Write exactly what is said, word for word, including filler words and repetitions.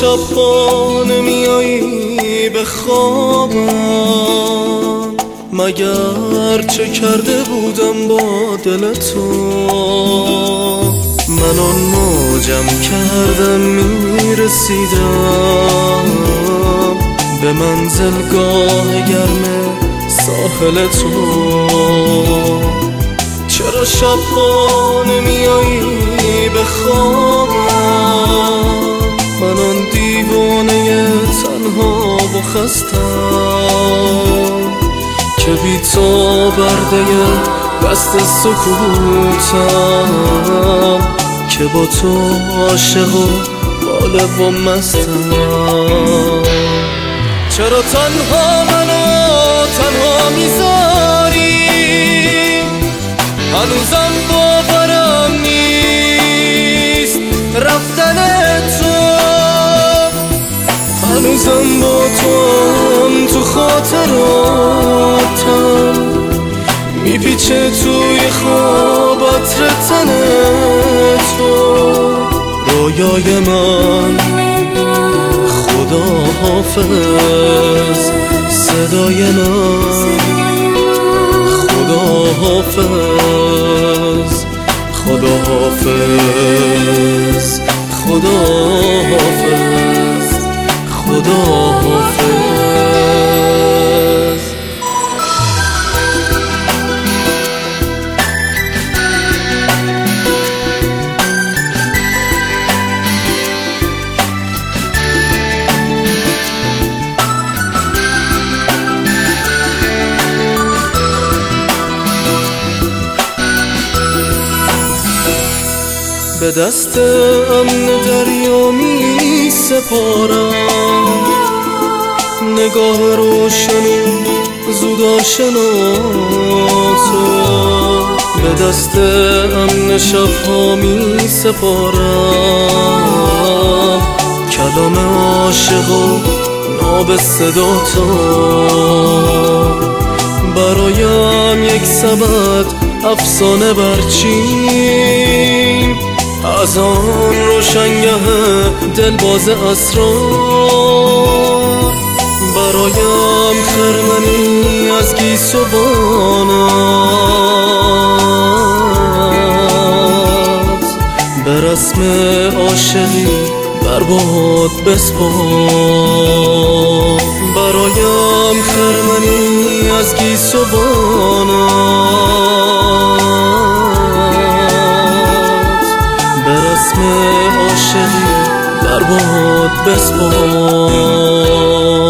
شب نمیایی به خوابم، مگر چه کرده بودم با دل تو؟ من آن موجم کردم میرسیدم به منزلگاه گرم ساحل تو. چرا شب‌ها نمیایی به خوابم؟ من آن دیوانه تنها و خستم که بی تو برده دست سکوتم، که با تو عاشق و باله و مستم. چرا تنها منو تنها میذاری؟ هنوزم باورم نیست رفتن تو، هنوزم با تو هم تو خاطراتم میپیچه توی خواب عطر تن تو. رویای من خدا حافظ، صدای من خدا حافظ، خدا حافظ، خدا حافظ، خدا حافظ. به دست امن دریا می سپارم نگاه روشن زود آشنا تو. به دست امن شبها می سپارم کلام عاشق و ناب صدا تو. برایم یک سبد افسانه برچین از آن روشنگه دلباز اسرار. برایم خرمنی از گیسوانت به رسم عاشقی بر باد بسپار. برایم خرمنی از گیسوانت به رسم عاشقی بر باد بسپار.